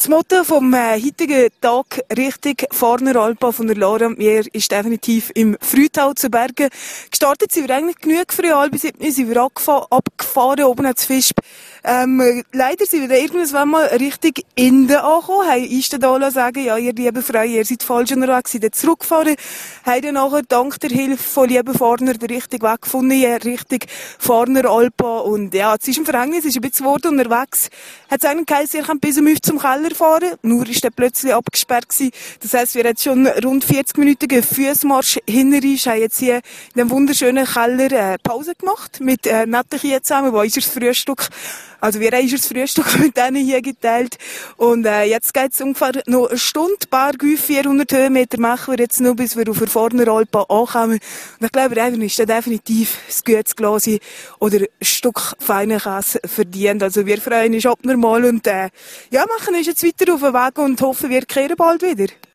Das Motto vom heutigen Tag Richtung Farner Alpa von der Lara und mir ist definitiv im Frühtal zu Bergen. Gestartet sind wir eigentlich genug früh, halb 7 sind wir abgefahren, oben ans Fischb. Leider sind wir dann irgendwann mal richtig Inden angekommen, haben Eistendaler sagen, ja, ihr lieben Freunde, ihr seid falsch unterwegs, seid zurückgefahren, haben dann nachher dank der Hilfe von lieben Farner den richtigen Weg gefunden, Richtung Farner Alpa. Und ja, es ist ein Verhängnis, es ist ein bisschen Wort unterwegs. Hat es eigentlich geheißen, ihr könnt bis um 5 zum Keller fahren, nur ist dann plötzlich abgesperrt gewesen. Das heisst, wir haben jetzt schon rund 40-minütigen Fussmarsch hinterher, haben jetzt hier in dem wunderschönen Keller Pause gemacht mit netten Kindern zusammen, wo ist das Frühstück. Also wir haben das Frühstück mit denen hier geteilt. Und jetzt geht es ungefähr noch eine Stunde, Bergüf, 400 Höhenmeter machen wir jetzt noch, bis wir auf der Farner Alpa ankommen. Und ich glaube, einfach ist dann definitiv ein gutes Glas oder ein Stück feinen Käse verdient. Also wir freuen uns abnormal und ja, machen uns jetzt weiter auf den Weg und hoffen, wir kehren bald wieder.